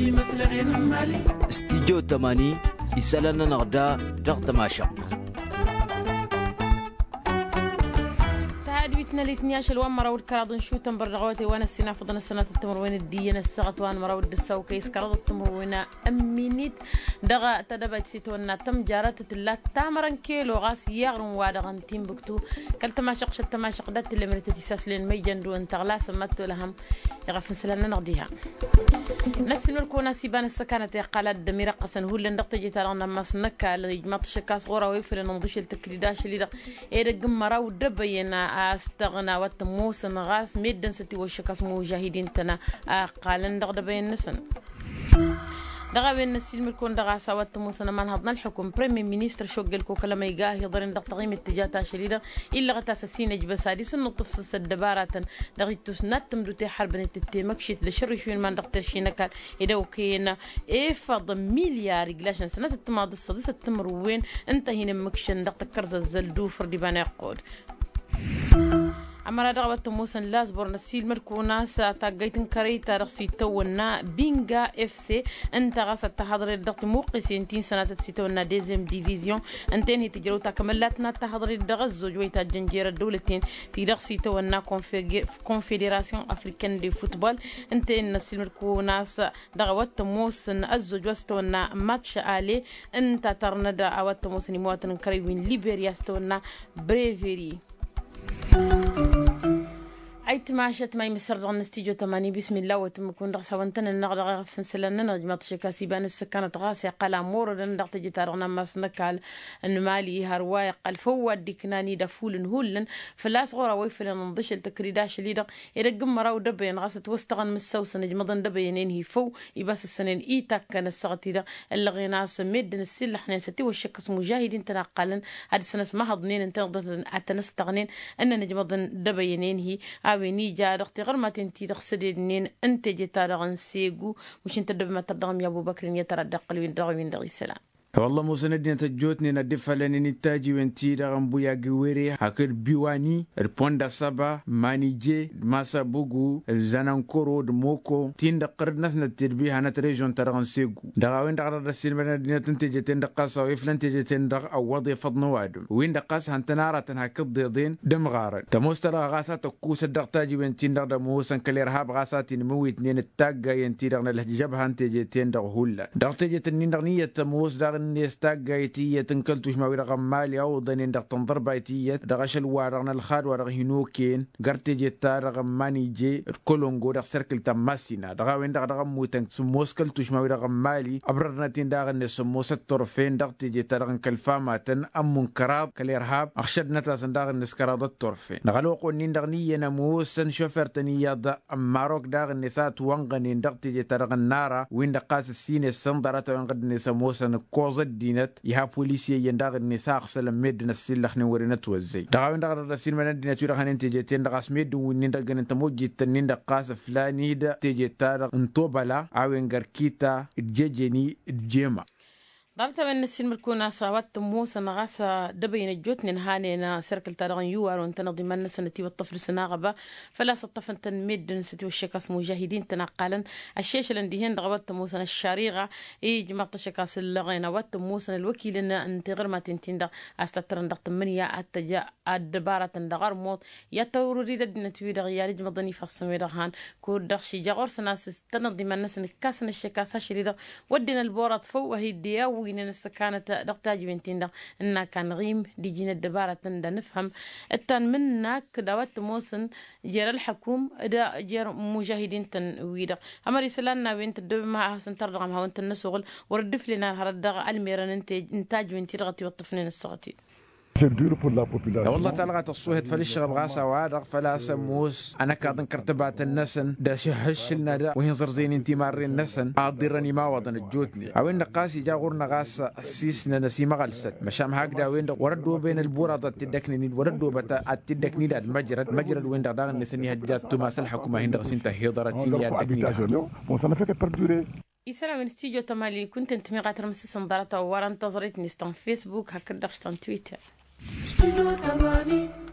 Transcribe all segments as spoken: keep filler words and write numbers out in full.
استيجو تماني يسالنا نغدا ضغط ماشق بيتنا لتنياش الوان مراود كرادن شو تنبر رغوتي وانا السنة فضنا السنة التمر وين الدينا السغط وان مراود السو كيس كراد التمر وين امينيت دغا تدبت سيتونا تم جارات تلا تامرن كيلو غاس يغرم وادغن تيمبكتو كلت ما شق شت ما شق دت اللي مرت تساسلين ميجن دو انت غلاس مت لهم يغفن سلنا نغديها نفس نلكونا سيبان السكانة قالت دميرة قسن هو اللي ندقت جيت رانا مسنك اللي جمعت شكاس غورا ويفر نضيش التكريداش اللي دق ايه جمرا ودبينا استغنى وتموس غاس ميدن ستي وشكاس مجاهدين تنا قالن دغ دبين نسن دغا بين السلم الكون دغا سوات موسنا من هضنا الحكم بريمي مينستر شوقل كو كلام يقاه يضرن دغ تغيم اتجاهات شديده الا غتاسسين جب سادس النطف الدباره دغ تسنت تمدتي حرب نتتي مكشت لشر شوين من دغ ترشينك يدو كينا افض مليار جلاش سنه التماض السادسه تمر وين انت هنا مكشن دغ تكرز الزلدو فردي بان يقود أما رغبت موسى لازبور نسيل مركونا ساتاقيتن كريتا رخصي تونا بينغا اف سي انت غاسة تحضر الضغط موقسي انتين سنة تسيتونا ديزيم ديفيزيون انتين هي تجرو تكملاتنا تحضر الدغز جويتا جنجير الدولتين تيرخصي تونا كونفدراسيون افريكان دي فوتبول انتين نسيل مركونا دغوت موسى الزوج وستونا ماتش الي انت ترندا اوت موسى نمواتن كريوين ليبيريا ستونا بريفيري عيت ماشت ما يمسر دغن استيجو تماني بسم الله وتم كون رغسا وانتن النغدغ فنسلنا نجمط شكاسي بان السكانة غاسي قال امور دغ تجي تارغنا مسنكال ان مالي هرواي قال فو ديكناني دفول هولن فلاس غورا ويفل نضش التكريداش اللي دغ يرقم مراو دبين غاسة وستغن مسوس نجمضن دبين انهي فو يباس السنين ايتاك كان السغتي دغ اللي غيناس ميدن السل حنا ستي والشكس مجاهدين تناقلن هاد السنة ما هضنين انت نقدر اتنستغنين ان نجمضن دبين انهي ويني جا دختي غير ما تنتي تخسدين انت جيتا رغن سيغو مش انت دب ما تدغم يا ابو بكر يتردق وين دغ وين دغ السلام والله موسندني تجوتني ندفع لني نتاجي وانتي دغم بويا جويري هكر بيواني البوندا سبا مانيجي ماسا بوغو الزانانكورو دموكو تين دقر ناس نتربي هنا تريجون ترغن سيغو دغا وين دغ رسيل من دنيا تنتجي تندقاس او فلان تجي تندغ او وظيفه نوادم وين دقاس هنتناره هكر ضيضين دم غار تموسترا غاسات كوس دغتاجي وانتي دغ موسن كلير هاب غاسات نموي اثنين التاغا ينتي دغ الجبهه انتجي تندغ هولا دغتجي تنين دغنيه تموس دغ نستاقايتية تنكلتوش ما ويرغم مالي أو ضنين دغ تنظر بايتية دغش الوارغنا الخاد ورغ هنوكين غرتي جيتا رغم ماني جي الكولونغو دغ سركل تماسينا دغا وين دغ دغم موتن سموس كلتوش ما ويرغم مالي أبررنا تين دغ نسموس الطرفين دغ تجيتا رغن كالفاماتن أم منكراب كالإرهاب أخشدنا تاسن دغ نسكراد الطرفين دغلوقو نين دغ نية نموسن شوفر تنية دغ أماروك دغ نسات وانغنين دغ تجيتا رغن نارا وين دقاس السين السندرات وانغد نسموسن كوز الدينات يها بوليسية يندغ النساء سلام ميدنا السلخ نورنا توزي دغاوين دغ الرسيل من الدينة تيرا خان انت جيتين دغ اسميد ونندغ انت موجي تنين دقاس فلاني دا تيجي تارغ انطوبلا عوين غركيتا الجيجيني الجيما دارت من السلم الكونا سوات موسى نغاسا دبين الجوتن نهانينا سيركل تارغن يوار وانتنظي من سنتي والطفل سناغبا فلا سطفن تنميد نستي والشكاس مجاهدين تناقلا الشيش الانديهن دغوات موسى الشاريغة اي جماعة شكاس اللغينا وات موسى الوكيل ان انت غير ما تنتين دغ استترن دغ تمنيا اتجا الدبارة دغار موت يتوري ددنا تويد غياري جمضني فالسمي دغهان كور دغشي جاغور سناس تنظي من سن كاسن الشكاسة شريدة ودنا البورات فو وهي الدياو وين كانت دقتاج بنتين ده إنها كان غيم دي جينا الدبارة تندا نفهم التان منك دوات موسن جير الحكوم دا جير مجاهدين تنويدا أما رسالنا بنت الدب ما حسن ترغم هون تنسوغل وردف لنا هردغ الميران انتاج بنتي رغتي والطفلين الصغتي والله تلغت الصوهد فليشغب غاسا وادغ فلا سموس انا كاظن كرتبات النسن دا شهش لنا دا وين زرزين انتي مارين النسن اضرني ما وضن الجوتلي او ان قاسي جا غورنا غاسا سيسنا نسي مغلست مشام هكذا وين وردوا بين البورة تدكني وردوا بتا تدكني دا المجرد مجرد وين دا نسني هجات تماس الحكومه هند غسنت هيضرتين يا دكني يسلام من استيجو تمالي كنت انت ميغاتر مسيس انضرطة وورا انتظرت نستان فيسبوك هكذا شتان تويتر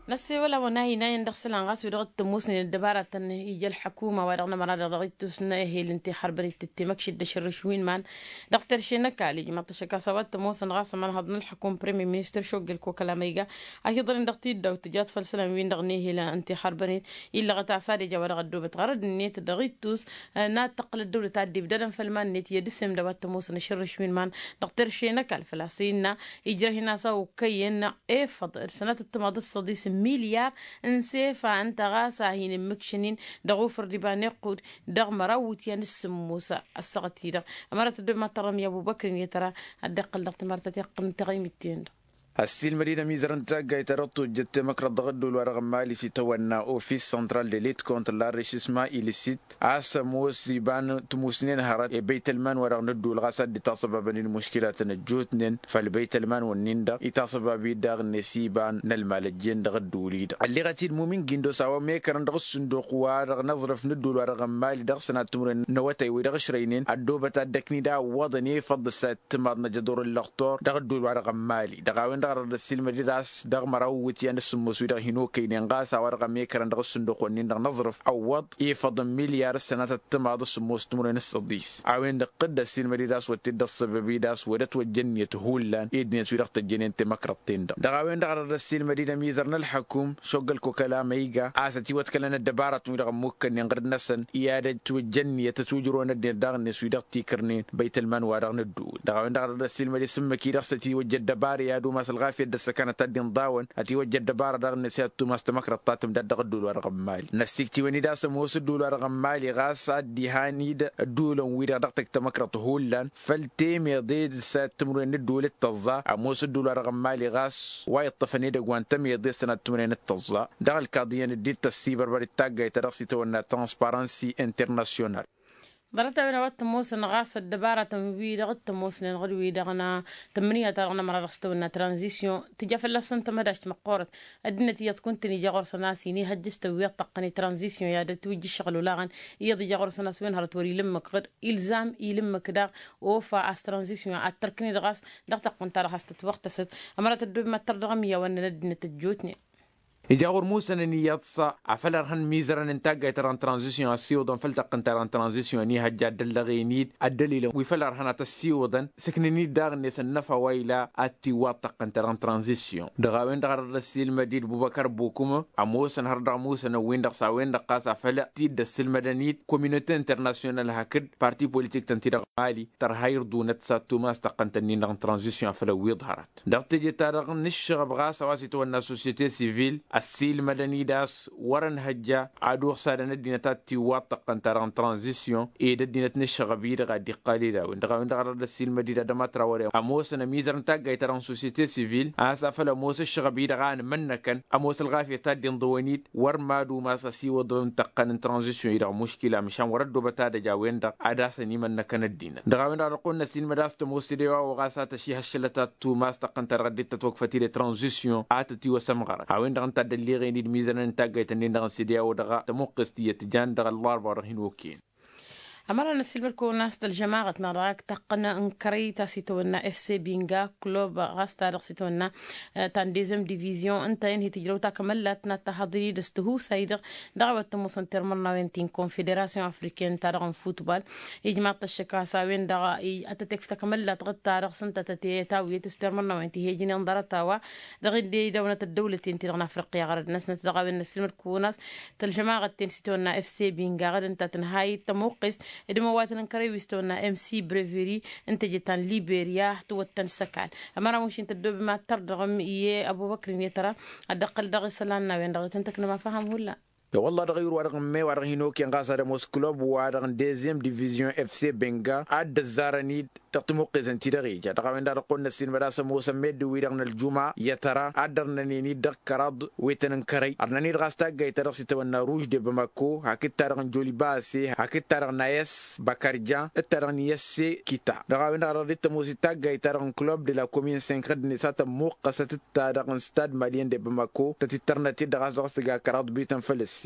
نسي ولا وناهي ناين دخسل عن غاس ودغت تموسني الدبارة تن يجي الحكومة ورغنا مراد رغيت تسنا هي الانتحار بري تتمكش الدشر شوين مان دكتور شينك علي جماعة الشكا سوات تموسن غاس من هضن الحكومة بريمي مينستر شوق الكو كلاميجا أيضا دغتي دو تجات فلسلام وين دغنيه إلى انتحار بري إلا غتا سادي جوار غدو بتغرد النيت دغيت توس نات تقل الدولة تعدي بدل فالمان نيت يدسم دوات تموسن الشر شوين مان دكتور شينك على فلسطين يجري هنا سو كينا إيه فضل سنة التماضي الصديس مليار انسيفا انت غاسا هين مكشنين دغوفر ديباني قود دغ مراوت ينس موسى السغتيرة امارة الدو ما ترى يا ابو بكر يترى الدقل دغت مرتي قم تغيمتين السيل مدينة ميزرن تاقا يترطو جت مكرا ضغدو الورغ مالي سيتوانا اوفيس سنترال دي ليت كونتر لاريشيسما إليسيت عاسا موس لبان تموسنين هارات بيت المان ورغ ندو الغاسات دي تصبا بني المشكلات نجوتنين فالبيت المان والنيندا يتصبا بيداغ نسيبان نالمالجين دغدو ليدا اللي غاتي المومين جندو ساوا ميكرن دغ الصندوق وارغ نظرف ندو الورغ مالي دغ سنة تمرين نواتي ودغ شرينين الدوبة تادكني دا وضني فضل سات تماد نجدور اللغطور دغدو الورغ مالي دغاوين دغ السلم دراس دغ مراوت ينس مسويدا هينو كاين غاسا ورغ ميكرن دغ الصندوق ونين دغ نظرف عوض يفضل مليار سنه تماد السموس تمرين الصديس عاوين قد السلم دراس وتد السببي داس ودت وجنيه هولان ايدن سويدا تجنين تمكرتين دغاوين دغ السلم دي ميزرنا الحكوم شغل كو كلام يغا اساتي وتكلنا الدباره ميدغ ممكن نغرد نسن ياده توجنيه تتوجرون دغ نسويدا تيكرنين بيت المال ورغ ندو دغاوين دغ السلم دي سمكي دغستي وجد دبار يا دو مسل في السكنة تدين ضاون أتي وجد دبارة دغ نسيات توماس تمكر الطاتم داد دغ الدول ورغم مالي نسيكتي وني داس موس الدول ورغم مالي غاسا ديهاني الدول ويدا دغتك تمكر طهولان فالتيم يضيد سات تمرين الدول التظا موس الدول ورغم مالي غاس واي الطفني دغوان تم يضيد سنة تمرين التظا دغ القضية نديت السيبر بري تاغا يترغسي تونا ترانسبارنسي انترناسيونال ضربت بين وقت موسن غاس الدبارة تنبي دغت موسن غدوي دغنا تمنية ترغنا مرة رستونا ترانزيشن تجا فلسن تمداش مقورت ادنتي تكون تني جغور سناسي ني هجست ويطقني ترانزيشن يا دتوجي شغل لاغن يضي جغور سناس وين هرت وري لمك غد الزام يلمك دا وفا اس ترانزيشن اتركني دغاس دغت قنت راه استوقتست امرت الدب ما ترغميه وان ندنت الجوتني يجاور موسى نياتسا عفلر هن ميزرن انتاج تران ترانزيشن السيودن فلتقن تران ترانزيشن ني هجا دلغينيد الدليل ويفلر هنا تسيودن سكنني داغ نيس النفا ويلا اتي واتقن تران ترانزيشن دغاوين دغ الرسيل مديد بوبكر بوكوم اموسن هرد موسى وين دغ ساوين دغ قاسا فلا تيد السلمدنيد كوميونيتي انترناسيونال هكد بارتي بوليتيك تنتي مالي تر هاير دونت ساتوماس تقن تنين ترانزيشن فلا ويظهرت دغ تجي تارغ نشغ بغاسا واسيتو الناس سوسيتي سيفيل السيل مدني داس ورن هجا عدو صار ندينا تاتي واتقن تران ترانزيشن اي ددينا نشغ بيد غادي قليلا وندغ وندغ السيل مديدا دما تراوري اموس ميزرن تاغ تران سوسيتي سيفيل اسف لموس الشغ بيد غان منكن اموس الغافي تادين ضوانيت ورمادو ما سي ودون تقن ترانزيشن الى مشكله مشان وردو بتا دجا ويندا اداسني منكن الدين دغ وندغ قلنا السيل مداس تموس ديوا وغاسات شي هشلتا تو ماس تقن تردت توقفتي ترانزيشن اتتي وسمغر هاوين اللي غيني الميزان انتاج تنين دغ سيديا ودغ تمقستيه تجان دغ الاربعه رهين وكين أمرنا نسيل مركو ناس الجماعة نراك تقنا انكري تاسيتونا اف سي بينجا كلوب غاستا رقسيتونا تان ديزم ديفيزيون انت ينهي تجروتا كملت نتحضري دستهو سايدغ دعوة تموسن ترمرنا وينتين كونفدراسيون افريكين تارغن فوتبال يجمع الشكاسا وين دغا اتتكفتا كملت غد تارغ سنتا تتيتا ويتسترمرنا وينتي هيجيني انضرتاوا دغي دي دولة الدولة تنتي افريقيا غرد ناس نتدغا وين نسيل مركو ناس تالجماعة تنسيتونا اف سي بينجا غد انت تنهاي تموقس دمواتنا كري ويستونا ام سي بريفيري انت جتان ليبيريا توتن سكان اما مش انت دوب ما تردغم ايه ابو بكر يترى ادقل دغ سلاننا وين دغت انت كنا ما فهم ولا والله دغير ورغم مي ورغ هينوكي غاسر موس كلوب ورغ ديزيام ديفيزيون اف سي بنغا اد الزارني تقتمو قزنتي دغيجا دغا ندار قلنا سين مداس موس ميد ويرغن الجمعه يترى ادرنني ني دكراد ويتن كري ارنني غاستا غيتر سيتونا روج دي بماكو هاكي تارغن جولي باسي هاكي تارغ نايس بكارجا تارغ يسي كيتا دغا ندار ريت موس تا غيتر كلوب دي لا كومين خمسة دني ساتا موقسه تارغن ستاد مالين دي بماكو تترنتي دغا زغست كراد بيتن فلس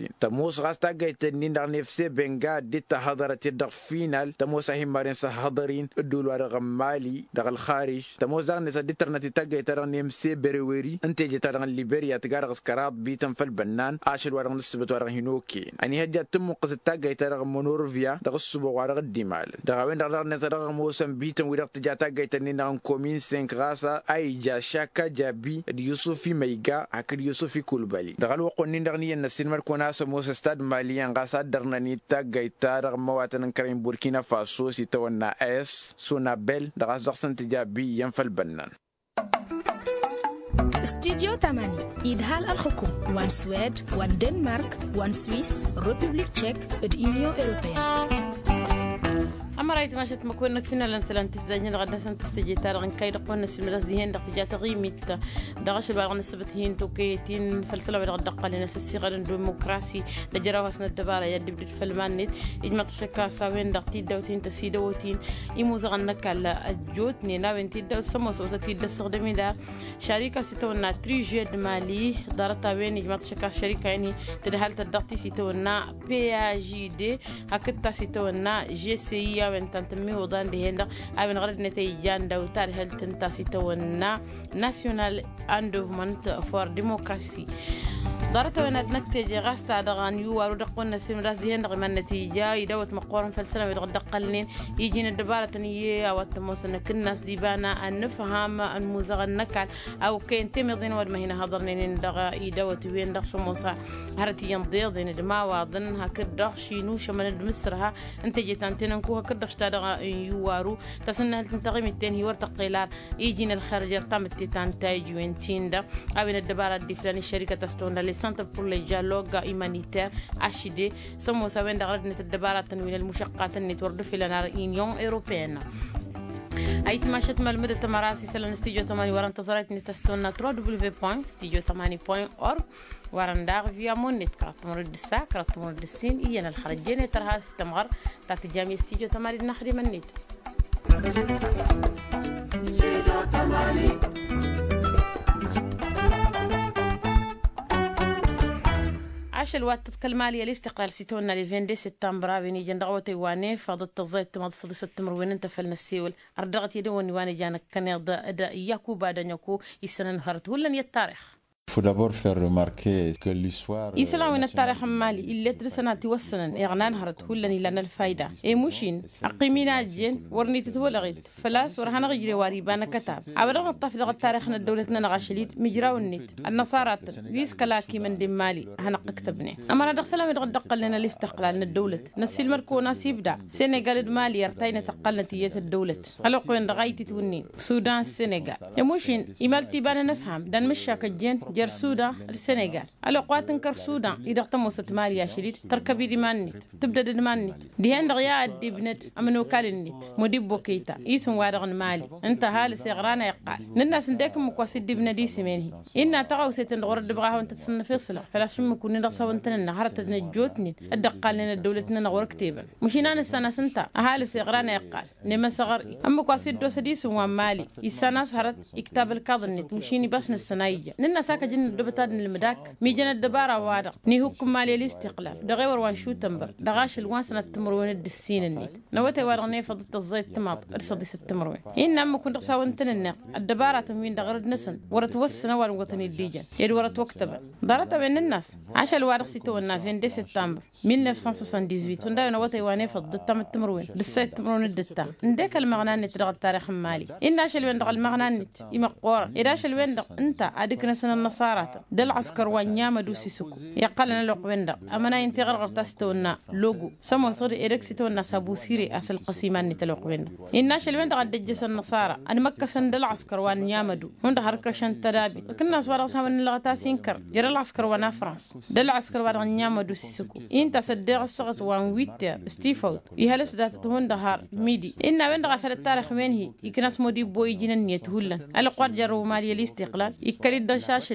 السين تموس غاستا جايتنين دغ نفسي بنغا دي تحضرت دغ فينال تموس هيمارين سحضرين الدول رغم مالي دغ الخارج تموس دغ نسا دي ترنتي تاجي ترن نمسي بريوري انت جي ترن ليبيريا تغارغ سكرات بيتن فالبنان عاشر ورغ نسبت ورغ هنوكي اني هجا تم قص تاجي ترغ مونورفيا دغ السبو ورغ الدمال دغ وين دغ نسا دغ موسم بيتن ورغ تجا تاجي تنين دغ كومين سينك غاسا اي جا شاكا جابي دي يوسفي ميغا هكذا يوسفي كولبالي دغ وقنين دغ ني نسين مركونا سموس استاد ماليان غاسا درناني تاجي ترغ مواتن كريم بوركينا فاسو سيتونا اس سونابل دغ زغ سنتجابي ينفل بنان استديو تمانية إدهال الخكوم وان سويد وان دنمارك وان سويس ريبوبليك تشيك اليونيون أوروبية أما رأيت ما شت مكون نكفينا لنسلان تزاجين غدا سنت تستجي تارغن كاي دقون نسل مدرس دهين دق تجات غيميت دغش البالغ نسبتهين توكيتين فلسلة بدغ دقة لناس الصغر الديمقراطي دجرا واسنا الدبارة يدي بدت فلمان نت إجمع تشكا ساوين دق تيدا وتين تسيدا وتين يموزغن نكال الجوتني ناوين تيدا وسموس وتيدا استخدمي دا شركة ستونا تريجيد مالي دارتا وين إجمع تشكا شركة يعني تدهال تدقتي ستونا بي جي دي هكذا ستونا جي سي وين تنتمي وضان دي هندا أبن غرد نتيجان دوتار هل تنتاسي تونا ناسيونال اندوفمنت فور ديموكراسي دارت وين نتيجة غاستا دغان يوارو دقون نسيم راس دي هندا غمان نتيجة يدوت مقورن فالسلام يدغد دقلنين يجينا الدبارة تنية أو التموسن كناس ديبانا أن نفهم الموزغ النكال أو كين تمضين ود ما هنا هضرنين دغا يدوت وين دغ سموسا هرتي ينضيضين دما واضن هكذا دغ شينوشة من دمسرها انت جيتان تنكو هكذا دغ يوارو تسنى هل تنتغي متين هي ورتقيلار يجينا الخارج يرتم التيتان تايج وينتين دا أبين الدبارة دي فلان الشركة تستون لي سنتر بور لي جالوغ إيمانيتير أش دي سمو سوين دغردنة الدبارة تنوين المشقات النتورد في لنا يونيون أوروبيين أيت ما شت مال مدة تماراسي سلنا استديو ثمانية ورا انتظرت نستستونا دبليو دبليو دبليو بوينت استديو ثمانية دوت أورغ ورا نداغ فيا مونت كراتمر الدسا كراتمر الدسين إيانا الخرجين ترها استمغر تحت جامعة استديو ثمانية نخدم النت استديو ثمانية عاش الوقت تتكلم على الاستقلال سيتونا لفين سبتمبر بيني جندغوتي واني فضت الزيت ما تصل ستمر وين انت فلنا السيول أردغت يدوني واني جانك كان يدا ياكو بعد نيكو يسنن هرت ولا التاريخ Il faut d'abord faire remarquer que l'histoire يسلام من التاريخ المالي اللي ترسنا توصلن إغنان هرت كلني لنا الفايدة إيه مشين أقيمنا جين ورني تتولغت فلاس ورهنا غير واريبانا كتاب عبرنا الطفل غد تاريخنا دولتنا نغاشليد مجرا والنت النصارى ويس كلاكي من دم مالي هنا كتبني أما رادق سلام يدغد دقل لنا الاستقلال من الدولة نسي المركو ناس يبدأ سنغال مالي يرتين تقل نتيجة الدولة هلوق وين رغايتي توني السودان السنغال يا مشين إمال تيبانا نفهم دان مشاك الجين جر السودان السنغال الأوقات انكر السودان إذا اقتموست ماليا شديد تركبي دمانت تبدأ دمانت دي هند غياء الدبنت أمنو كالنت مديب بوكيتا يسم وادغن مالي انت هال سيغرانا يقال نناس نديكم مكواسي الدبنة دي سمينه إنا تغاو سيتن غور الدبغاها وانت تسنى فيصلة فلا شم كوني رصا وانتنا هرت نجوتني الدقال لنا دولتنا نغور كتيبا مشينا نسانا سنتا هال سيغرانا يقال نما صغر أما كواسي الدوسة دي سموان مالي يساناس هرت اكتاب الكاظنت مشيني بس نسانايجا ننا ساكا جن الدبتان المداك ميجنا الدبارة وادق ني حكم مالي الاستقلال دغيور وان شو تنبر دغاش الوان سنة تمرون الدسين النيت نوتي وارغني فضت الزيت تماط ارصدي ست تمرون إنما أما كنت رساو انتن الدبارة تموين دغرد نسن ورت وسنا وان وطني الديجان يد ورت وكتبا دارتا بين الناس عاش الوارق سيتونا في عشرين سبتمبر ألف وتسعمية وتسعة وسبعين تندا نوتي واني فضت تم التمرون دسيت تمرون الدتا نديك المغنان نتدغ التاريخ المالي إن عاش الوين دغ المغنان نت يمقور إداش الوين دغ انت عادك نسن النصارى دل عسكر وانياما دوسي سكو يقلنا لوق ويندا امنا ينتغر غرتاستونا لوغو سمو صور ايركسيتونا سابو سيري اصل قسيمان نتلوق ويندا الناس الويندا قد دجس النصارى ان مكه سن دل عسكر وانياما دو هند هركشن تدابي كنا سوار سامن لغتا سينكر جرى العسكر وانا فرنسا دل عسكر وانياما دوسي سكو انت صدق الصغت وان ويت ستيفو يهلس دات هند هار ميدي ان وين غفل التاريخ وين هي يكنس مودي بوي جنن يتهلن القوات جرو مالي الاستقلال يكريد دشاشل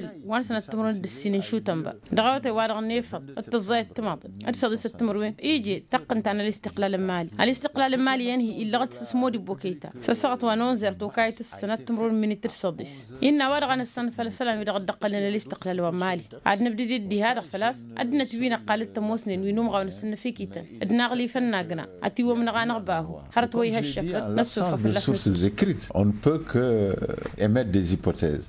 المالي وان سنة تمرون السنين شو تنبا دغوتي وارغ نيفض التزايد تماضي أرسل ستمر وين يجي تقنت عن الاستقلال المالي الاستقلال المالي ينهي إلا غت تسمودي بوكيتا سسقط ونونزر توكايت السنة تمرون من ترصديس إن وارغ عن السنة فلسلام يدغ دقل لنا الاستقلال المالي عاد نبدي دي هذا فلاس عدنا تبينا قالت تموسنين وينوم غاون السنة في كيتا ادنا غلي فناقنا عتي ومن غانا باهو هرت ويها الشكل نسوف في On ne peut que émettre des hypothèses.